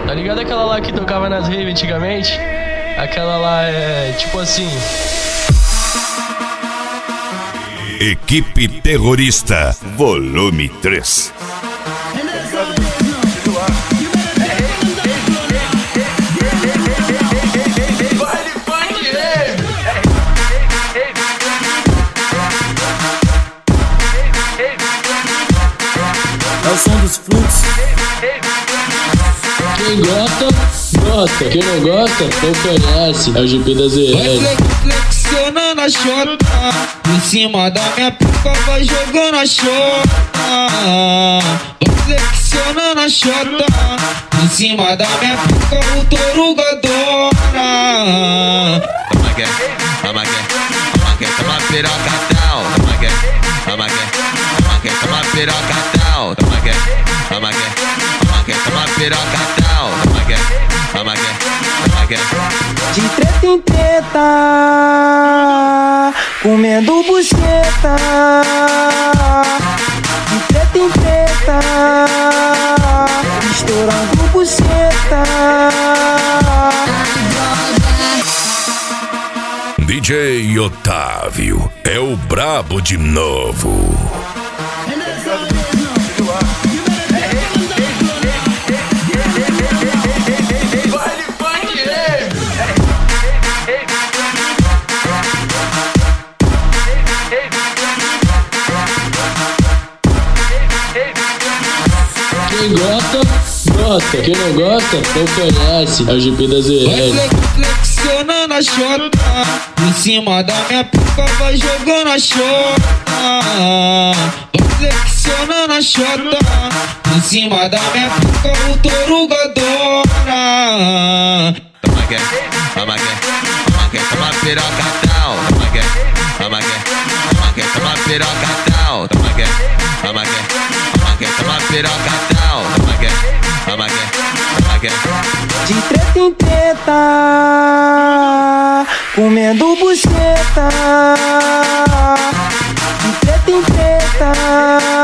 Tá ligado aquela lá que tocava nas raves antigamente? Aquela lá é tipo assim. Equipe Terrorista, volume 3. É o som dos fluxos. Quem gosta, gosta. Quem não gosta, não conhece. É o GP da ZL. Vai flexionando a chota em cima da minha pica, vai jogando a chota. Vai flexionando a chota em cima da minha pica, o touro adora. Toma que, toma que, toma que, toma pirocatão. Toma que, toma que, toma que, toma pirocatão. Toma que, toma que, toma que, toma pirocatão. Toma que, toma que, toma que. De treta em treta, comendo buceta. De treta em treta, estourando buceta. DJ Otávio é o brabo de novo. Quem gosta, gosta. Quem não gosta, não conhece. É o GP da ZL. Vai flexionando a chota em cima da minha pica, vai jogando a chota. Vai flexionando a chota em cima da minha pica, o touro adora. Toma que, toma que, toma que, toma pirocatão. Toma que, toma que, toma que, toma pirocatão. Toma que, toma que, toma que, toma pirocatão. Toma que, toma que, toma que. De treta em treta, comendo buceta. De treta em treta,